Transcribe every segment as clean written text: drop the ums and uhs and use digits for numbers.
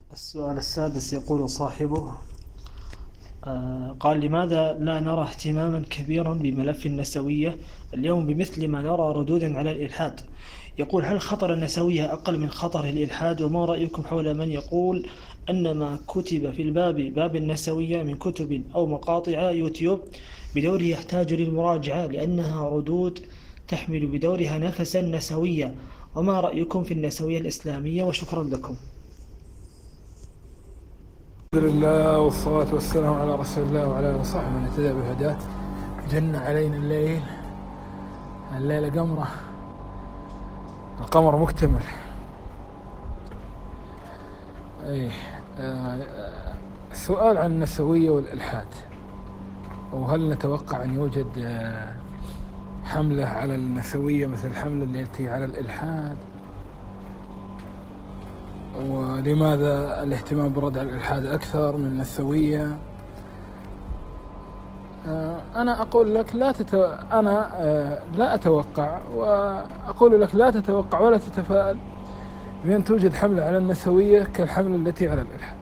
السؤال السادس يقول صاحبه: قال: لماذا لا نرى اهتماما كبيرا بملف النسوية اليوم بمثل ما نرى ردودا على الإلحاد؟ يقول: هل خطر النسوية أقل من خطر الإلحاد؟ وما رأيكم حول من يقول أن ما كتب في باب النسوية من كتب أو مقاطع يوتيوب بدوره يحتاج للمراجعة لأنها ردود تحمل بدورها نفسا نسويا؟ وما رأيكم في النسوية الإسلامية؟ وشكرا لكم. الحمد لله والصلاة والسلام على رسول الله وعلى آله وصحبه من اهتدى بهداه. جن علينا الليل قمره، القمر مكتمل. ايه السؤال عن النسوية والإلحاد، وهل نتوقع أن يوجد حملة على النسوية مثل الحملة التي على الإلحاد؟ ولماذا الاهتمام بالرد على الإلحاد أكثر من النسوية؟ أنا أقول لك أنا لا أتوقع، وأقول لك لا تتوقع ولا تتفائل بأن توجد حملة على النسوية كالحملة التي على الإلحاد،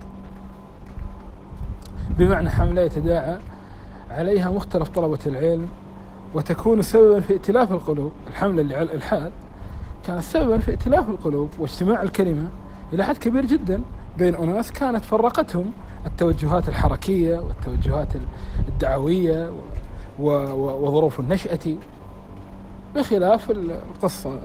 بمعنى حملة يتداعى عليها مختلف طلبة العلم وتكون سببا في ائتلاف القلوب. الحملة اللي على الإلحاد كانت سببا في ائتلاف القلوب واجتماع الكلمة إلى حد كبير جدا بين أناس كانت فرقتهم التوجهات الحركية والتوجهات الدعوية وظروف النشأة بخلاف القصة.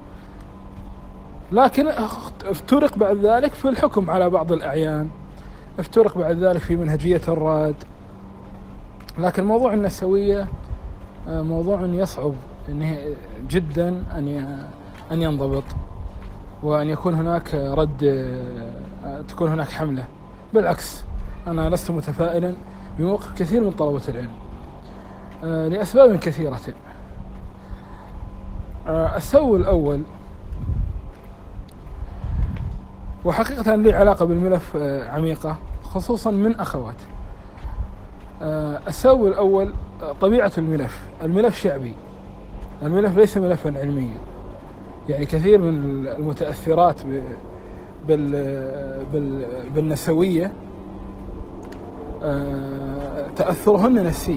لكن افترق بعد ذلك في الحكم على بعض الأعيان، افترق بعد ذلك في منهجية الراد. لكن موضوع النسوية موضوع يصعب جدا أن ينضبط وأن يكون هناك تكون هناك حملة. بالعكس، أنا لست متفائلا بموقف كثير من طلبة العلم لأسباب كثيرة. السبب الأول، وحقيقة لي علاقة بالملف عميقة خصوصا من أخوات. السبب الأول طبيعة الملف شعبي، الملف ليس ملفا علميا. يعني كثير من المتأثرات بالنسوية تأثرهن نفسي،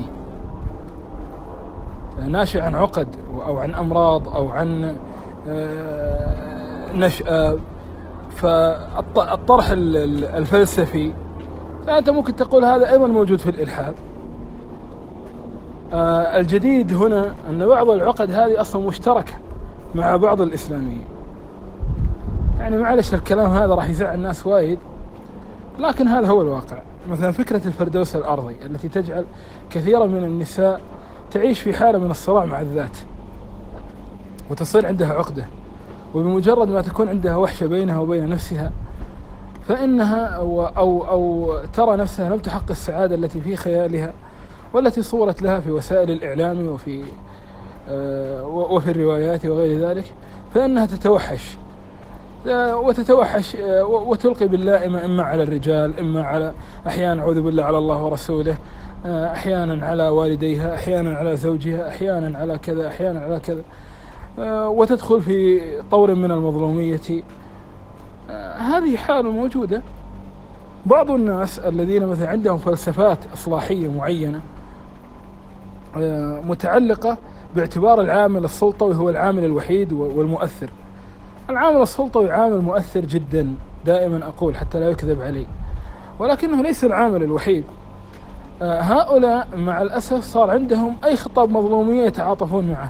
ناشئ عن عقد أو عن أمراض أو عن نشأة. فالطرح الفلسفي فأنت ممكن تقول هذا أيضا موجود في الإلحاد. الجديد هنا أن بعض العقد هذه أصلا مشتركة مع بعض الإسلاميين. يعني معلش الكلام هذا راح يزعل الناس وايد، لكن هذا هو الواقع. مثلا فكرة الفردوس الأرضي التي تجعل كثيرا من النساء تعيش في حالة من الصراع مع الذات وتصير عندها عقدة، وبمجرد ما تكون عندها وحشة بينها وبين نفسها فإنها أو ترى نفسها لم تحقق السعادة التي في خيالها والتي صورت لها في وسائل الإعلام وفي الروايات وغير ذلك، فإنها تتوحش وتلقي باللائمة إما على الرجال، إما على أحيانا أعوذ بالله على الله ورسوله، أحيانا على والديها، أحيانا على زوجها، أحيانا على كذا، أحيانا على كذا، وتدخل في طور من المظلومية. هذه حال موجودة. بعض الناس الذين مثلا عندهم فلسفات إصلاحية معينة متعلقة باعتبار العامل السلطوي هو العامل الوحيد والمؤثر. العامل السلطوي عامل مؤثر جدا، دائما أقول حتى لا يكذب علي، ولكنه ليس العامل الوحيد. هؤلاء مع الأسف صار عندهم أي خطاب مظلومية يتعاطفون معه،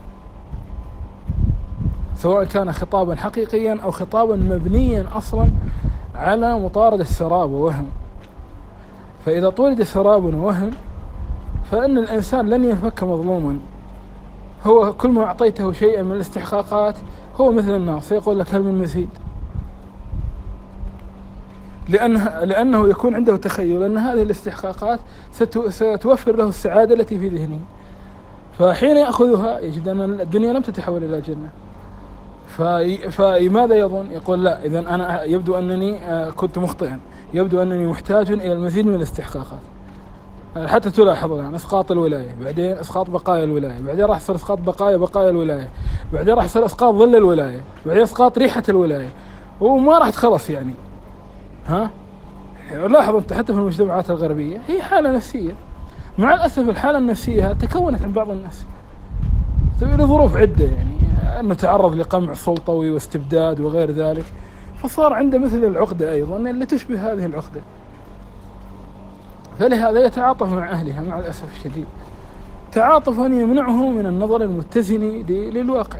سواء كان خطابا حقيقيا أو خطابا مبنيا أصلا على مطاردة السراب ووهم. فإذا طورد سراب ووهم فإن الإنسان لن ينفك مظلوما. هو كل ما أعطيته شيئا من الاستحقاقات هو مثل النار، سيقول لك هل من مزيد، لأنه يكون عنده تخيل أن هذه الاستحقاقات ستوفر له السعادة التي في ذهنه. فحين يأخذها يجد أن الدنيا لم تتحول إلى جنة، فماذا يظن؟ يقول لا، إذن أنا يبدو أنني كنت مخطئا، يبدو أنني محتاج إلى المزيد من الاستحقاقات. حتى تلاحظ الآن إسقاط الولاية، بعدين إسقاط بقايا الولاية، بعدين راح يصير إسقاط بقايا الولاية، بعدين راح يصير إسقاط ظل الولاية، بعدين إسقاط ريحة الولاية، وما راح تخلص يعني. ها، لاحظ أنت حتى في المجتمعات الغربية هي حالة نفسية. مع الأسف الحالة النفسية تكونت عند بعض الناس لظروف عدة، يعني أنه تعرض لقمع سلطوي واستبداد وغير ذلك، فصار عنده مثل العقدة أيضا اللي تشبه هذه العقدة، فلهذا يتعاطف مع أهلها مع الأسف الشديد تعاطفا يمنعه من النظر المتزن للواقع،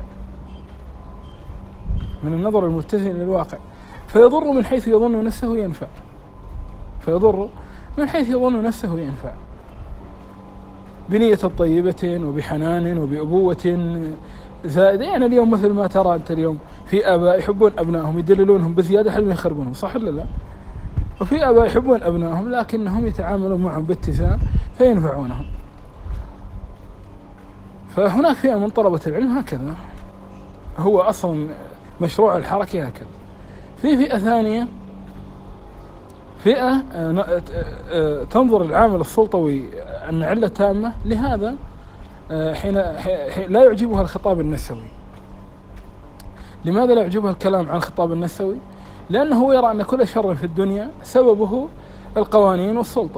من النظر المتزن للواقع، فيضر من حيث يظن نفسه ينفع، فيضر من حيث يظن نفسه ينفع بنية طيبة وبحنان وبأبوة زائدة. يعني اليوم مثل ما ترى أنت اليوم في آباء يحبون أبنائهم يدللونهم بزيادة حتى يخربونهم، صح ولا لا؟ وفي آباء يحبون أبنائهم لكنهم يتعاملون معهم باتزان فينفعونهم. فهناك فئة من طلبة العلم هكذا، هو أصلا مشروع الحركة هكذا. في فئة ثانية، فئة تنظر العامل السلطوي أن علة تامة، لهذا حين لا يعجبها الخطاب النسوي. لماذا لا يعجبها الكلام عن الخطاب النسوي؟ لأنه يرى أن كل شر في الدنيا سببه القوانين والسلطة،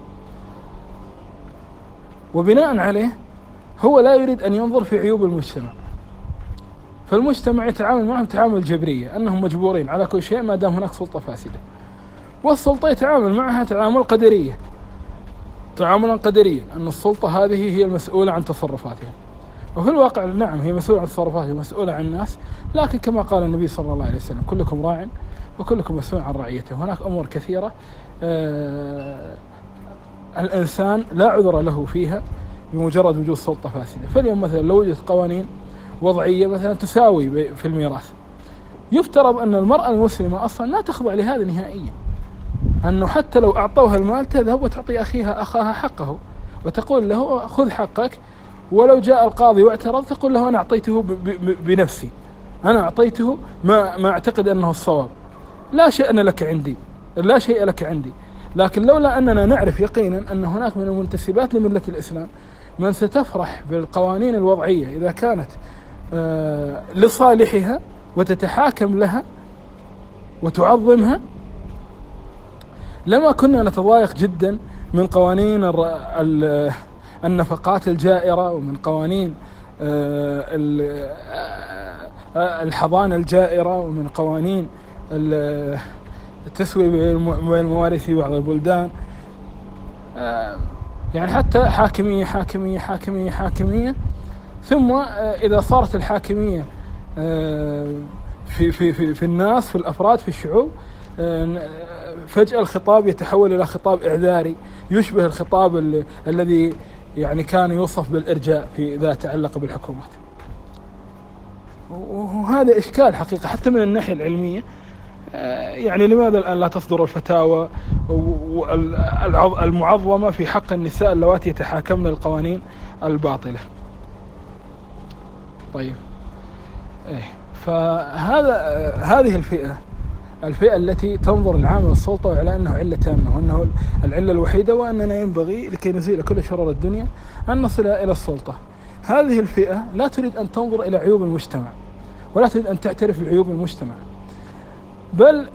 وبناء عليه هو لا يريد أن ينظر في عيوب المجتمع، فالمجتمع يتعامل معهم تعامل جبرية، أنهم مجبورين على كل شيء ما دام هناك سلطة فاسدة، والسلطة يتعامل معها تعامل قدرية، تعاملا قدريا، أن السلطة هذه هي المسؤولة عن تصرفاتها، وفي الواقع نعم هي مسؤولة عن تصرفاتها ومسؤولة عن الناس، لكن كما قال النبي صلى الله عليه وسلم كلكم راع وكلكم مسؤول عن رعيته. هناك أمور كثيرة الإنسان لا عذر له فيها بمجرد وجود سلطة فاسدة. فاليوم مثلا لو وجدت قوانين وضعية مثلا تساوي في الميراث، يفترض أن المرأة المسلمة أصلا لا تخضع لهذا نهائيا، أنه حتى لو أعطوها المال تذهب وتعطي أخاها حقه وتقول له خذ حقك، ولو جاء القاضي واعترض تقول له أنا أعطيته بنفسي، أنا أعطيته ما أعتقد أنه الصواب، لا شأن لك عندي، لا شيء لك عندي. لكن لولا أننا نعرف يقينا أن هناك من المنتسبات لملة الإسلام من ستفرح بالقوانين الوضعية إذا كانت لصالحها وتتحاكم لها وتعظمها، لما كنا نتضايق جدا من قوانين النفقات الجائرة، ومن قوانين الحضانة الجائرة، ومن قوانين التسوية بين المواريث في بعض البلدان، يعني حتى حاكمية حاكمية حاكمية حاكمية، ثم إذا صارت الحاكمية في الناس، في الأفراد، في الشعوب، فجأة الخطاب يتحول إلى خطاب إعذاري يشبه الخطاب الذي يعني كان يوصف بالإرجاء إذا تعلق بالحكومات. وهذا إشكال حقيقة حتى من الناحية العلمية. يعني لماذا الآن لا تصدر الفتاوى المعظمة في حق النساء اللواتي يتحاكمن القوانين الباطلة؟ طيب، هذه الفئة التي تنظر العامل السلطة على أنه علة تامة، وأنه العلة الوحيدة، وأننا ينبغي لكي نزيل كل شرور الدنيا أن نصل إلى السلطة. هذه الفئة لا تريد أن تنظر إلى عيوب المجتمع، ولا تريد أن تعترف بعيوب المجتمع، بل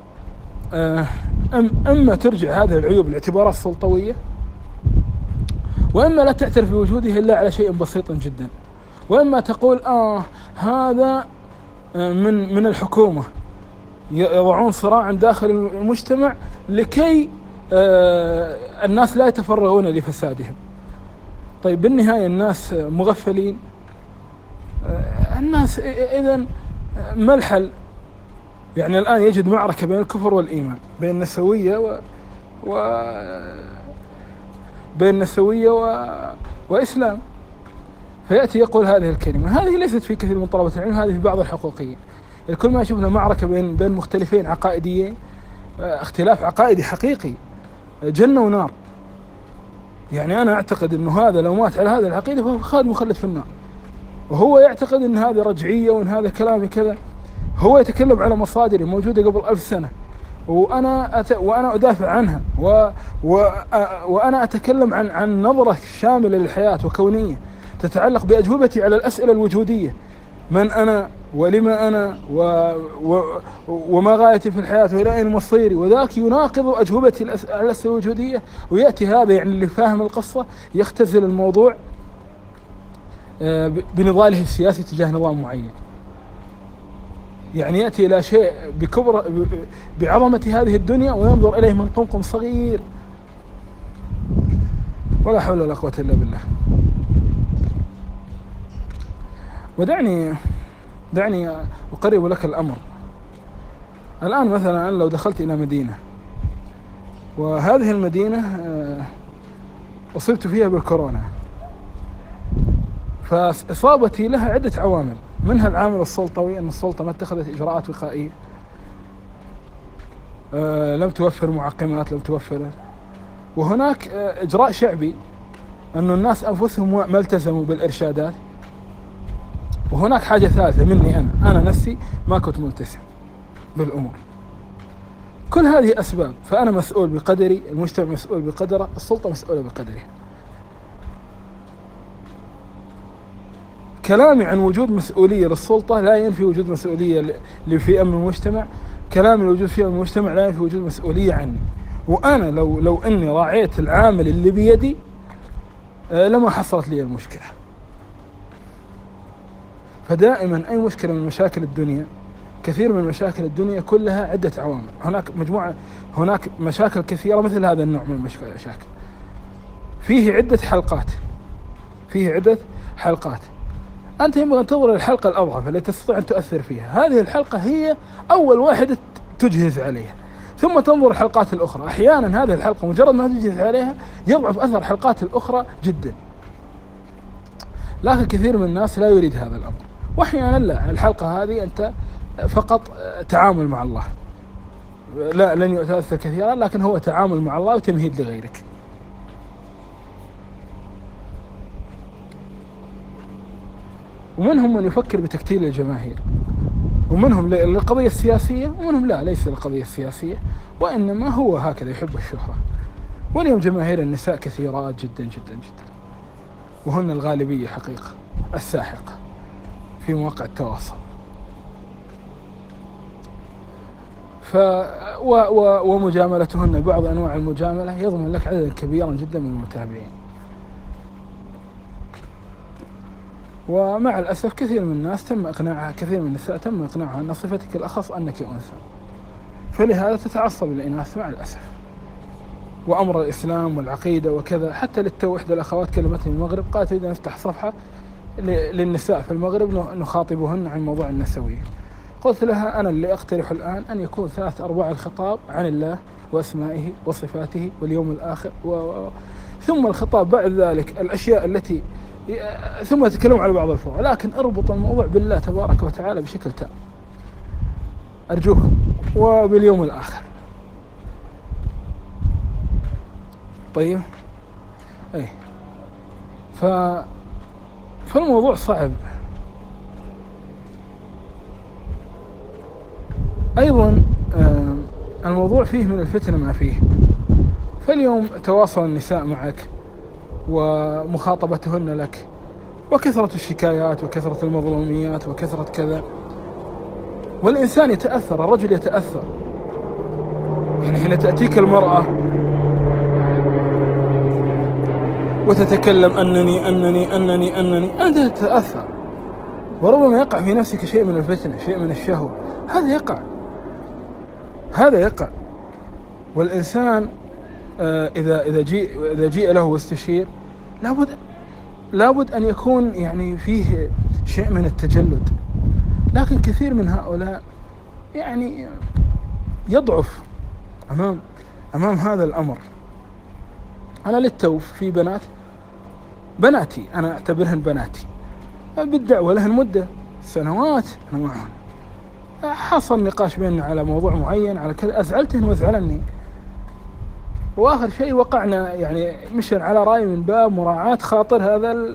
أما ترجع هذه العيوب لاعتبارات سلطوية، وإما لا تعترف بوجوده إلا على شيء بسيط جدا، وإما تقول هذا من الحكومة، يضعون صراعا داخل المجتمع لكي الناس لا يتفرغون لفسادهم. طيب بالنهاية الناس مغفلين، الناس إذن ما الحل؟ يعني الآن يجد معركة بين الكفر والإيمان، بين النسوية بين النسوية وإسلام، فيأتي يقول هذه الكلمة. هذه ليست في كثير من طلبة العلم، هذه في بعض الحقوقيين. الكل ما يشوفنا معركة بين مختلفين عقائديين، اختلاف عقائدي حقيقي، جنة ونار. يعني أنا أعتقد أنه هذا لو مات على هذا العقيدة فهو خالد مخلد في النار، وهو يعتقد أن هذا رجعية وأن هذا كلام كذا. هو يتكلم على مصادر موجودة قبل 1000 سنة، وأنا أدافع عنها، وأنا أتكلم عن نظرة شاملة للحياة وكونية تتعلق بأجوبتي على الأسئلة الوجودية من أنا ولما أنا وما غايتي في الحياة وإلى أين مصيري، وذاك يناقض أجوبتي الأسئلة الوجودية. ويأتي هذا يعني اللي فاهم القصة يختزل الموضوع بنضاله السياسي تجاه نظام معين، يعني يأتي إلى شيء بكبر بعظمة هذه الدنيا وينظر إليه من قمقم صغير. ولا حول ولا قوة إلا بالله. ودعني أقرب لك الأمر. الآن مثلا لو دخلت إلى مدينة، وهذه المدينة أصبت فيها بالكورونا، فإصابتي لها عدة عوامل، منها العامل السلطوي، أن السلطة ما اتخذت إجراءات وقائية، لم توفر معقمات، لم توفر. وهناك إجراء شعبي، أن الناس أنفسهم ما التزموا بالإرشادات. وهناك حاجة ثالثة مني أنا نفسي ما كنت ملتزم بالأمور. كل هذه أسباب، فأنا مسؤول بقدري، المجتمع مسؤول بقدره، السلطة مسؤولة بقدرها. كلامي عن وجود مسؤولية للسلطة لا ينفي وجود مسؤولية لفئة من المجتمع، كلامي لوجود فئة من المجتمع لا ينفي وجود مسؤولية عني. وأنا لو أني راعيت العامل اللي بيدي لما حصلت لي المشكلة. فدائما أي مشكلة من مشاكل الدنيا، كثير من مشاكل الدنيا كلها عدة عوامل. هناك مشاكل كثيرة مثل هذا النوع من المشاكل، فيه عدة حلقات. أنت ينبغي أن تنظر الحلقة الأضعف التي تستطيع أن تؤثر فيها. هذه الحلقة هي أول واحدة تجهز عليها، ثم تنظر الحلقات الأخرى. أحيانا هذه الحلقة مجرد ما تجهز عليها يضعف أثر الحلقات الأخرى جدا، لكن كثير من الناس لا يريد هذا الأمر. وأحيانا لا، الحلقة هذه أنت فقط تعامل مع الله، لا لن يؤثر كثيرا، لكن هو تعامل مع الله وتمهيد لغيرك. ومنهم من يفكر بتكتيل الجماهير، ومنهم للقضية السياسية، ومنهم لا، ليس للقضية السياسية، وإنما هو هكذا يحب الشهرة. واليوم جماهير النساء كثيرات جدا جدا جدا، وهن الغالبية حقيقة الساحقة في مواقع التواصل. ومجاملتهن بعض أنواع المجاملة يضمن لك عددا كبيرا جدا من المتابعين. ومع الأسف كثير من الناس كثير من النساء تم إقناعها أن صفتك الأخص أنك أنثى، فلهذا تتعصب للإناث مع الأسف. وأمر الإسلام والعقيدة وكذا، حتى للتو إحدى الأخوات كلمتني من المغرب قالت إذا نفتح صفحة للنساء في المغرب نخاطبهن عن موضوع النسوية. قلت لها أنا اللي أقترح الآن أن يكون 3/4 الخطاب عن الله وأسمائه وصفاته واليوم الآخر ثم الخطاب بعد ذلك الأشياء التي ثم تتكلم على بعض الفروع، لكن اربط الموضوع بالله تبارك وتعالى بشكل تام أرجوكم، وباليوم الآخر. طيب أي فالموضوع صعب. أيضا الموضوع فيه من الفتنة ما فيه. فاليوم تواصل النساء معك ومخاطبتهن لك، وكثرة الشكايات وكثرة المظلوميات وكثرة كذا، والإنسان يتأثر، الرجل يتأثر. يعني حين تأتيك المرأة وتتكلم أنني أنت تتأثر، وربما يقع في نفسك شيء من الفتنة، شيء من الشهوة. هذا يقع. والإنسان إذا جيء له واستشير لابد أن يكون يعني فيه شيء من التجلد. لكن كثير من هؤلاء يعني يضعف أمام هذا الأمر. أنا للتو في بناتي أنا أعتبرهن بناتي، بالدعوة لهن مدة سنوات أنا معهم، حصل نقاش بيننا على موضوع معين على كذا، أزعلتهن وأزعلني، وآخر شيء وقعنا يعني مشن على رأي من باب مراعاة خاطر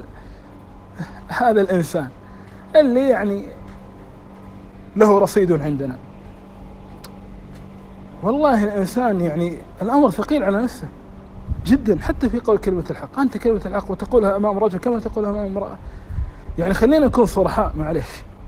هذا الإنسان اللي يعني له رصيد عندنا. والله الإنسان يعني الأمر ثقيل على نفسه جدا، حتى في قول كلمة الحق. أنت كلمة الحق وتقولها أمام رجل كما تقولها أمام امرأة. يعني خلينا نكون صرحاء معليش،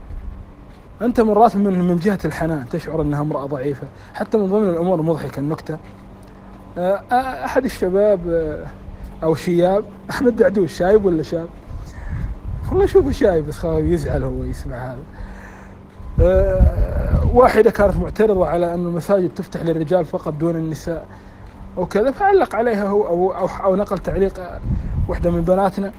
أنت مرات من جهة الحنان تشعر أنها امرأة ضعيفة. حتى من ضمن الأمور المضحكة النكتة، أحد الشباب أو شياب، أحمد دعدوش شايب ولا شاب؟ والله شوفه شايب بس يزعل هو يسمع هذا. واحدة كانت معترضة على أن المساجد تفتح للرجال فقط دون النساء وكذا، فعلق عليها هو أو نقل تعليق واحدة من بناتنا.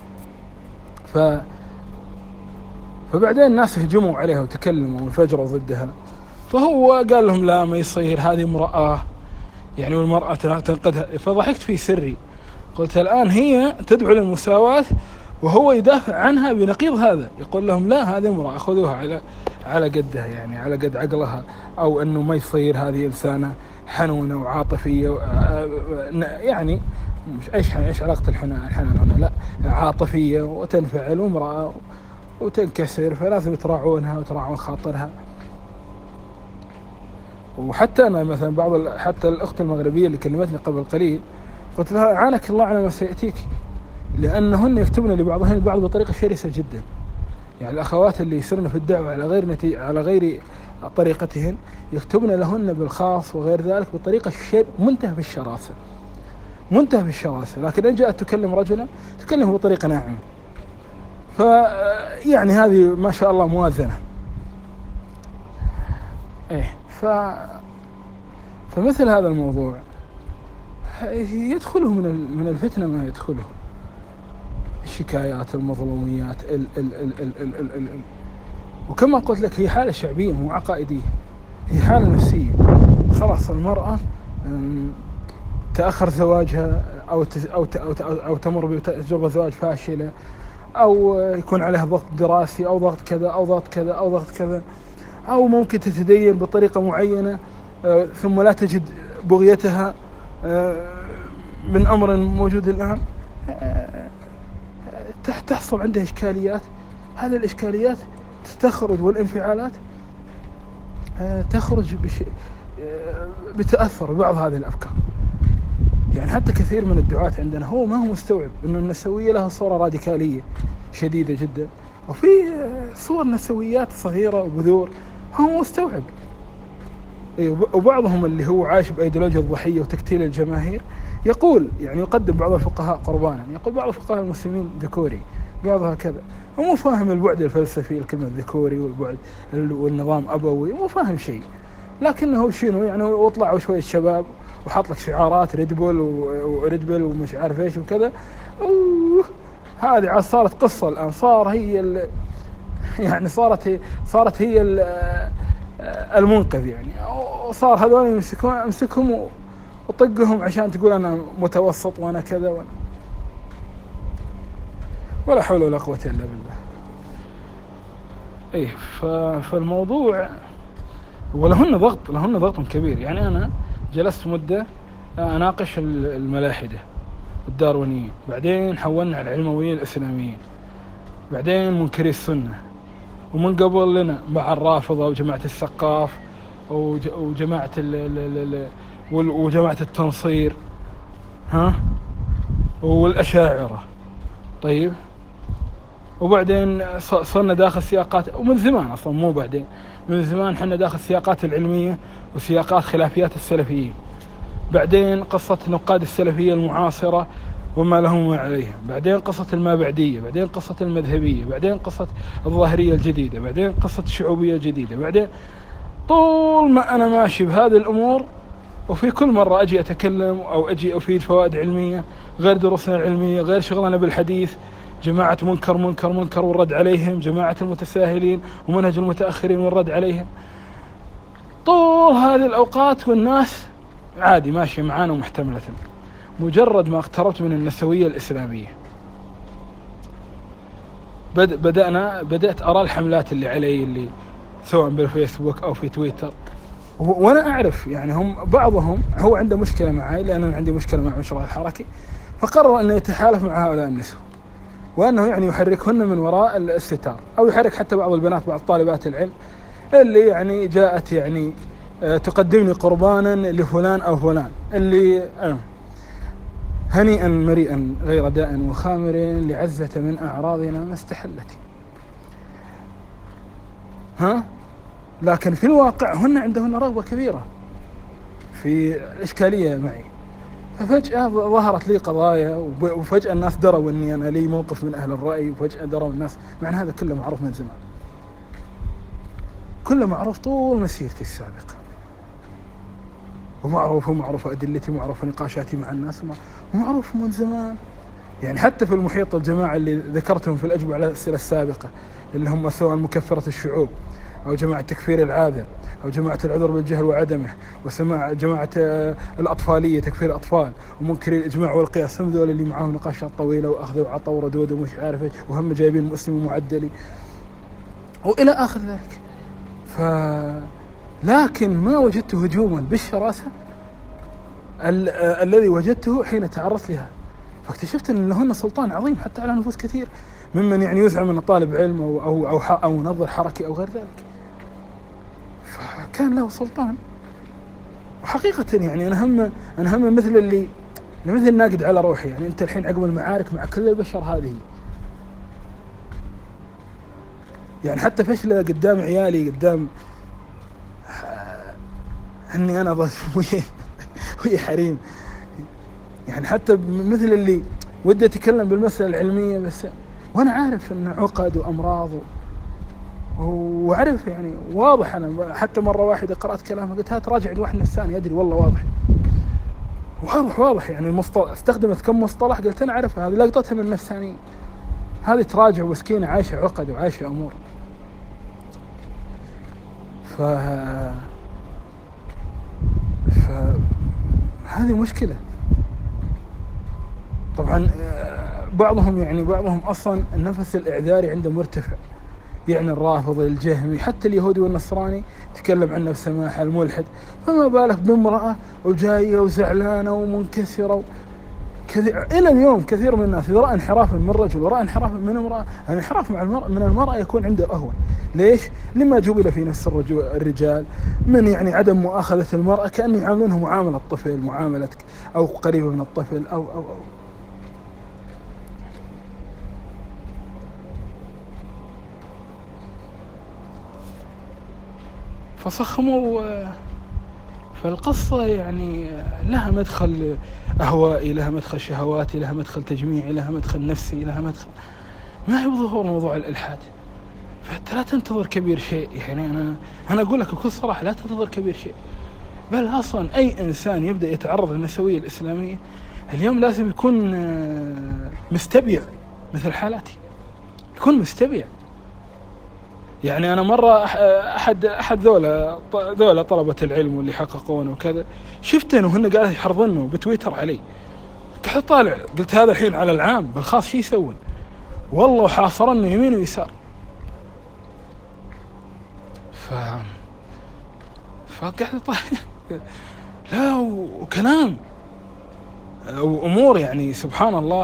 فبعدين الناس هجموا عليها وتكلموا وانفجروا ضدها، فهو قال لهم لا ما يصير، هذه امرأة يعني والمرأة تنقدها. فضحكت في سري، قلت الآن هي تدعو للمساواة وهو يدافع عنها بنقيض هذا، يقول لهم لا هذه امرأة خذوها على قدها، يعني على قد عقلها، أو أنه ما يصير هذه إنسانة حنونة وعاطفية. يعني مش إيش علاقة الحنان هنا؟ لا، عاطفية وتنفعل وامرأة وتنكسر، فلازم تراعونها وتراعون خاطرها. وحتى أنا مثلا حتى الأخت المغربية اللي كلمتني قبل قليل قلت لها أعانك الله على ما سيأتيك، لأنهن يكتبن لبعضهن البعض بطريقة شرسة جدا. يعني الأخوات اللي يسرن في الدعوة على غير طريقتهن يكتبن لهن بالخاص وغير ذلك بطريقة منتهى في الشراسة. لكن إن جاءت تكلم رجلا تكلمه بطريقة ناعمة. يعني هذه ما شاء الله موازنة. فمثل هذا الموضوع يدخله من الفتنة ما يدخله، الشكايات، المظلوميات، وكما قلت لك هي حالة شعبية مو عقائدية، هي حالة نفسية. خلاص المرأة تأخر زواجها أو تمر بتجربة زواج فاشلة، أو يكون عليها ضغط دراسي أو ضغط كذا أو ضغط كذا أو ضغط كذا، أو ممكن تتدين بطريقة معينة ثم لا تجد بغيتها من أمر موجود الآن، تحصل عندها إشكاليات. هذه الإشكاليات تخرج والانفعالات تخرج بتأثر ببعض هذه الأفكار. يعني حتى كثير من الدعاة عندنا هو ما هو مستوعب أن النسوية لها صورة راديكالية شديدة جدا، وفي صور نسويات صغيرة وبذور هو مستوعب. وبعضهم اللي هو عايش بأيديولوجيا الضحية وتكتيل الجماهير يقول، يعني يقدم بعض الفقهاء قربانا، يقول بعض الفقهاء المسلمين ذكوري، بعضها كذا. هو مو فاهم البعد الفلسفي الكلمة ذكوري والبعد والنظام أبوي، مو فاهم شيء. لكنه شنو يعني، وطلعوا شوية شباب وحط لك شعارات ريد بول ومش عارف ايش وكذا. هذه صارت قصة الآن، صارت هي المنقذ يعني. وصار هذول امسكهم وطقهم عشان تقول أنا متوسط وأنا كذا ولا حول ولا قوة إلا بالله. فالموضوع ولهن ضغط كبير. يعني أنا جلست مدة أناقش الملاحدة الداروينيين، بعدين حولنا على العلمويين الإسلاميين، بعدين منكري السنة، ومن قبل لنا مع الرافضة وجماعة السقاف وجماعة وجماعة التنصير والأشاعرة. طيب، وبعدين صرنا داخل سياقات، ومن زمان أصلا مو بعدين، من زمان حنا داخل سياقات العلمية وسياقات خلافيات السلفيين. بعدين قصة نقاد السلفية المعاصرة وما لهم وما عليهم، بعدين قصة المابعدية، بعدين قصة المذهبية، بعدين قصة الظاهرية الجديدة، بعدين قصة الشعوبية الجديدة، بعدين طول ما أنا ماشي بهذه الأمور. وفي كل مرة أجي أتكلم أو أجي أفيد فوائد علمية غير دروسنا العلمية، غير شغلنا بالحديث، جماعة منكر والرد عليهم، جماعة المتساهلين ومنهج المتأخرين والرد عليهم. طول هذه الأوقات والناس عادي ماشية معانا ومحتملة. مجرد ما اقتربت من النسوية الإسلامية بدأت أرى الحملات اللي علي، اللي سواء بالفيسبوك أو في تويتر. وأنا أعرف يعني هم بعضهم هو عنده مشكلة معي، لأن أنا عندي مشكلة مع المشروع الحركي، فقرر أنه يتحالف مع هؤلاء النسوة، وأنه يعني يحركهن من وراء الستار، أو يحرك حتى بعض البنات، بعض طالبات العلم اللي يعني جاءت يعني تقدمني قربانا لفلان أو فلان، اللي هنيئا مريئا غير داء وخامر لعزة من أعراضنا ما استحلت. لكن في الواقع عندهن رغبة كبيرة في الإشكالية معي. ففجأة ظهرت لي قضايا، وفجأة الناس دروا أني أنا لي موقف من أهل الرأي، وفجأة دروا الناس، مع أن هذا كله معروف من زمان، كله معروف طول مسيرتي السابقة، ومعروف أدلتي، ومعروف نقاشاتي مع الناس، ومعروف من زمان. يعني حتى في المحيط الجماعة اللي ذكرتهم في الأجوبة على الأسئلة السابقة، اللي هم سواء مكفرة الشعوب، أو جماعة تكفير العاذر، أو جماعة العذر بالجهل وعدمه، وسماع جماعة الأطفالية تكفير الأطفال، ومنكر الإجماع والقياس، هم ذول اللي معاهم نقاشات طويلة وأخذوا وعطوا وردود ومش عارف إيش، وهم جايبين مسلم ومعدلي وإلى آخر ذلك. لكن ما وجدت هجوما بالشراسة الذي وجدته حين تعرضت لها، فاكتشفت أن لهن سلطان عظيم حتى على نفوس كثير ممن يعني يزعم أنه طالب علم أو منظر حركي أو غير ذلك، فكان له سلطان. وحقيقة يعني أنا هم مثل ناقد على روحي. يعني أنت الحين عقب المعارك مع كل البشر هذه، يعني حتى فشله قدام عيالي، قدام أني أنا وهي حريم، يعني حتى مثل اللي ودي أتكلم بالمسألة العلمية، بس وأنا عارف أن عقد وأمراض وأعرف يعني واضح. أنا حتى مرة واحدة قرأت كلامه قلت هات راجع الواحد الثاني أدري والله واضح يعني استخدمت كم مصطلح قلت أنا أعرفها، هذه لقطتها من النفسانيين، هذه تراجع مسكينة عايشة عقد وعايشة أمور. هذه مشكلة طبعا. بعضهم أصلا النفس الإعذاري عنده مرتفع، يعني الرافض الجهمي حتى اليهودي والنصراني تكلم عنه بسماحة، الملحد، فما بالك بامرأة وجاية وزعلانة ومنكسرة إلى اليوم كثير من الناس إذا رأى انحرافا من رجل ورأى انحرافا من امرأة، الانحراف من المرأة يكون عنده أهون. ليش؟ لما جبل في نفس الرجال من يعني عدم مؤاخذة المرأة، كأن يعاملونه معاملة الطفل، معاملتك أو قريبة من الطفل أو فصخموا. فالقصة يعني لها مدخل أهوائي، لها مدخل شهواتي، لها مدخل تجميعي، لها مدخل نفسي، لها مدخل ما هي بظهور موضوع الإلحاد. فأنت لا تنتظر كبير شيء. يعني أنا أقول لك بكل صراحة لا تنتظر كبير شيء، بل أصلا أي إنسان يبدأ يتعرض للنسوية الإسلامية اليوم لازم يكون مستبيع، مثل حالاتي يكون مستبيع. يعني أنا مرة أحد ذولا طلبة العلم واللي حققون وكذا، شفته وهن قاعد يحرضنه بتويتر علي، قاعد طالع قلت هذا الحين على العام بالخاص شي يسوون، والله حاصرنه يمين ويسار. فقاعد طالع لا وكلام وأمور يعني سبحان الله.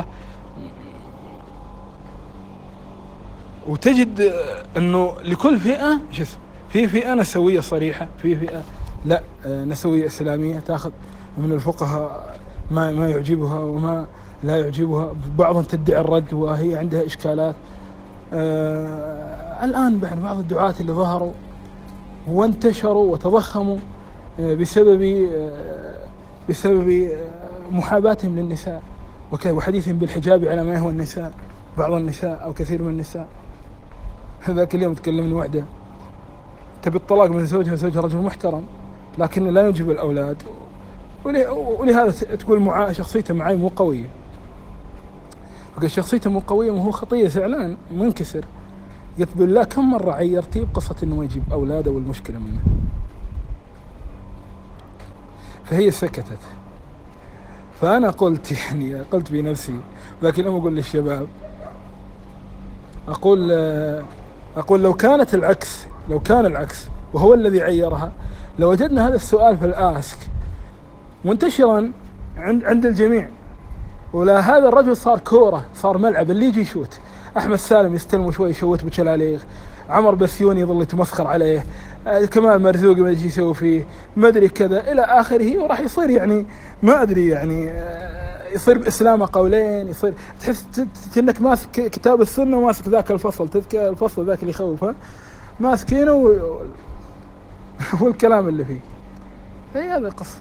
وتجد أنه لكل فئة في فئة نسوية صريحة، في فئة لا نسوية إسلامية تأخذ من الفقهاء ما يعجبها وما لا يعجبها، بعضهم تدعي الرد وهي عندها إشكالات. الآن بعض الدعاة اللي ظهروا وانتشروا وتضخموا بسبب محاباتهم للنساء وحديثهم بالحجاب على ما هو النساء، بعض النساء أو كثير من النساء. ذاك اليوم تكلمني وحدة تبي الطلاق من زوجها رجل محترم لكن لا ينجب الأولاد، ولهذا تقول شخصيته معي مو قوية. فقال شخصيته مو قوية وهو خطية زعلان منكسر. قلت بالله كم مرة عيرتي بقصة إنه ما يجيب أولاده والمشكلة منه؟ فهي سكتت. فأنا قلت بنفسي، لكن لما أقول للشباب أقول لو كان العكس وهو الذي عيرها لوجدنا هذا السؤال في الآسك منتشرا عند الجميع، ولا هذا الرجل صار كورة، صار ملعب اللي يجي يشوت. أحمد سالم يستلم شوي يشوت بشلاليغ، عمر بسيوني يظل يتمسخر عليه، كمال مرزوق ما يجي يسوي فيه، ما أدري كذا إلى آخره. وراح يصير يعني ما أدري يعني يصير بإسلامه قولين، يصير تحس إنك ماسك كتاب السنة وماسك ذاك الفصل، تذكر الفصل ذاك اللي يخوفه ماسكينه والكلام اللي فيه. فهي هذه القصة.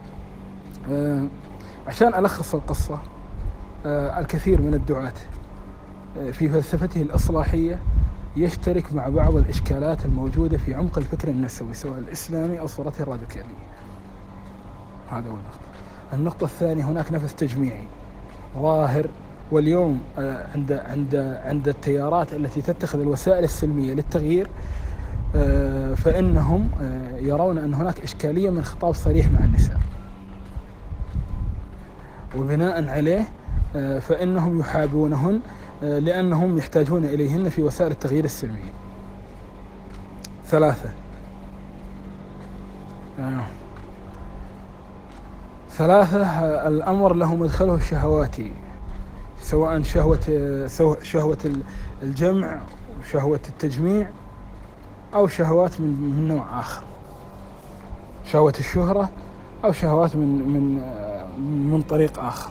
عشان ألخص القصة، الكثير من الدعاة في فلسفته الإصلاحية يشترك مع بعض الإشكالات الموجودة في عمق الفكر النسوي سواء الإسلامي أو صورته الراديكالية. هذا هو النقطة. النقطة الثانية، هناك نفس تجميعي ظاهر، واليوم عند التيارات التي تتخذ الوسائل السلمية للتغيير، فإنهم يرون أن هناك إشكالية من خطاب صريح مع النساء، وبناء عليه فإنهم يحابونهن لأنهم يحتاجون إليهن في وسائل التغيير السلمية. 3 الأمر له مدخله الشهواتي، سواء شهوة الجمع وشهوة التجميع أو شهوات من نوع آخر، شهوة الشهرة أو شهوات من طريق آخر.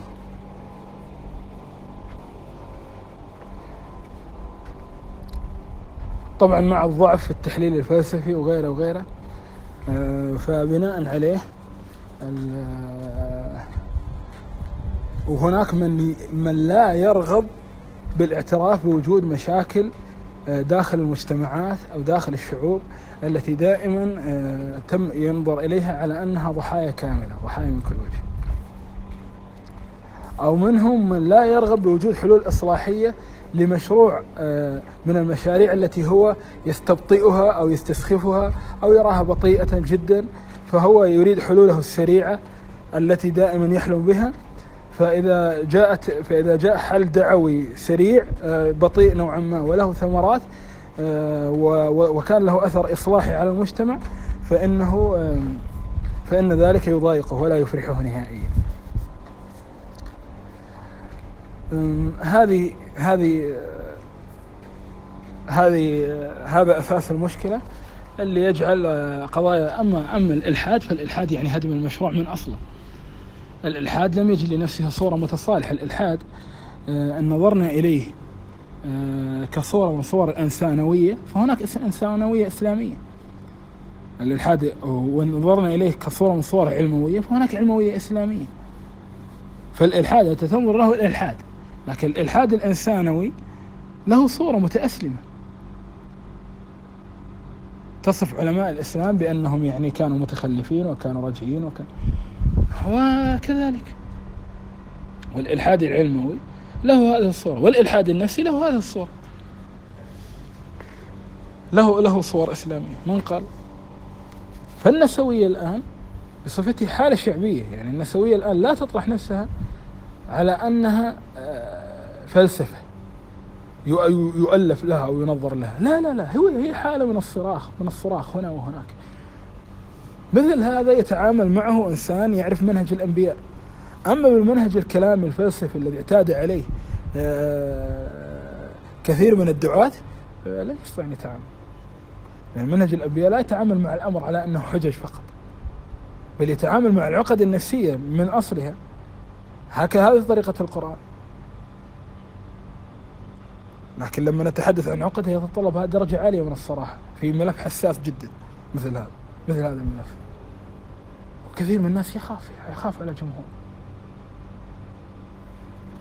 طبعا مع الضعف في التحليل الفلسفي وغيره وغيره. فبناء عليه وهناك من لا يرغب بالاعتراف بوجود مشاكل داخل المجتمعات أو داخل الشعوب التي دائما تم ينظر إليها على أنها ضحايا كاملة، ضحايا من كل وجه. أو منهم من لا يرغب بوجود حلول إصلاحية لمشروع من المشاريع التي هو يستبطئها أو يستسخفها أو يراها بطيئة جدا، فهو يريد حلوله السريعة التي دائما يحلم بها. فإذا جاء حل دعوي سريع بطيء نوعا ما وله ثمرات وكان له أثر إصلاحي على المجتمع، فإن ذلك يضايقه ولا يفرحه نهائيا. هذا أساس المشكلة اللي يجعل قضايا. أما الإلحاد، فالإلحاد يعني هدم المشروع من أصله. الإلحاد لم يجد لنفسه صورة متصالحة. الإلحاد أن نظرنا إليه كصورة من صور الإنسانوية، فهناك إنسانوية إسلامية. الإلحاد ونظرنا إليه كصورة من صور علموية، فهناك علموية إسلامية. فالإلحاد تنظر له الإلحاد، لكن الإلحاد الإنسانوي له صورة متأسلمة تصف علماء الإسلام بأنهم يعني كانوا متخلفين وكانوا رجعيين وكذلك. والإلحاد العلموي له هذه الصورة، والإلحاد النفسي له هذه الصورة، له صور إسلامية. من قال؟ فالنسوية الآن بصفتها حالة شعبية، يعني النسوية الآن لا تطرح نفسها على أنها فلسفة يؤلف لها أو ينظر لها، لا، هي حالة من الصراخ هنا وهناك. مثل هذا يتعامل معه إنسان يعرف منهج الأنبياء. أما بالمنهج الكلامي الفلسفي الذي اعتاد عليه كثير من الدعاة، لا يستطيع أن يتعامل. يعني منهج الأنبياء لا يتعامل مع الأمر على أنه حجج فقط، بل يتعامل مع العقد النفسية من أصلها. هذه طريقة القرآن. لكن لما نتحدث عن عقد، هي تتطلب درجة عالية من الصراحة في ملف حساس جدا مثل هذا الملف. وكثير من الناس يخاف على جمهور.